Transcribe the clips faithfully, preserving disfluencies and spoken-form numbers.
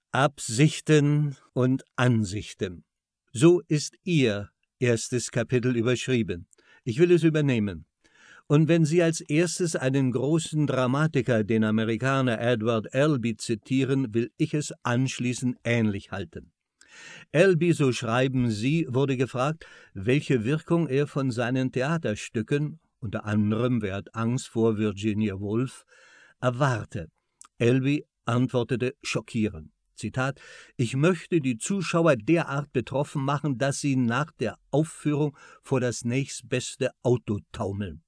Absichten und Ansichten. So ist Ihr erstes Kapitel überschrieben. Ich will es übernehmen. Und wenn Sie als erstes einen großen Dramatiker, den Amerikaner Edward Albee, zitieren, will ich es anschließend ähnlich halten. Albee, so schreiben Sie, wurde gefragt, welche Wirkung er von seinen Theaterstücken, unter anderem Wer hat Angst vor Virginia Woolf, erwarte. Albee antwortete schockierend. Zitat: Ich möchte die Zuschauer derart betroffen machen, dass sie nach der Aufführung vor das nächstbeste Auto taumeln.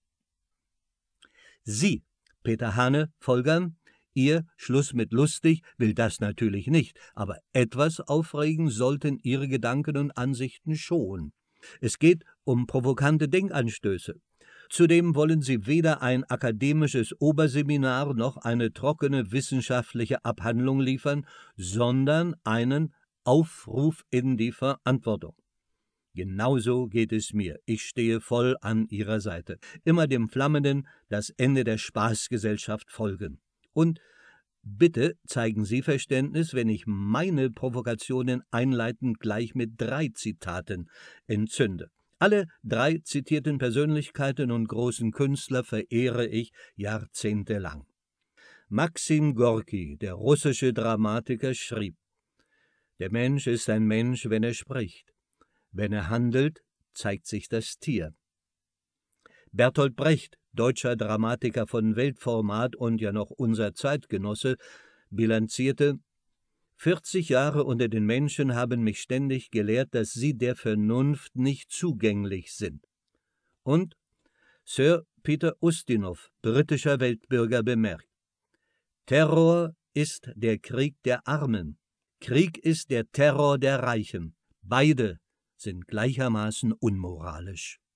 Sie, Peter Hane, folgern, Ihr Schluss mit lustig will das natürlich nicht, aber etwas aufregen sollten Ihre Gedanken und Ansichten schon. Es geht um provokante Denkanstöße. Zudem wollen Sie weder ein akademisches Oberseminar noch eine trockene wissenschaftliche Abhandlung liefern, sondern einen Aufruf in die Verantwortung. Genauso geht es mir. Ich stehe voll an Ihrer Seite. Immer dem Flammenden das Ende der Spaßgesellschaft folgen. Und bitte zeigen Sie Verständnis, wenn ich meine Provokationen einleitend gleich mit drei Zitaten entzünde. Alle drei zitierten Persönlichkeiten und großen Künstler verehre ich jahrzehntelang. Maxim Gorki, der russische Dramatiker, schrieb: Der Mensch ist ein Mensch, wenn er spricht. Wenn er handelt, zeigt sich das Tier. Bertolt Brecht, deutscher Dramatiker von Weltformat und ja noch unser Zeitgenosse, bilanzierte: vierzig Jahre unter den Menschen haben mich ständig gelehrt, dass sie der Vernunft nicht zugänglich sind. Und Sir Peter Ustinov, britischer Weltbürger, bemerkt: Terror ist der Krieg der Armen, Krieg ist der Terror der Reichen. Beide sind gleichermaßen unmoralisch.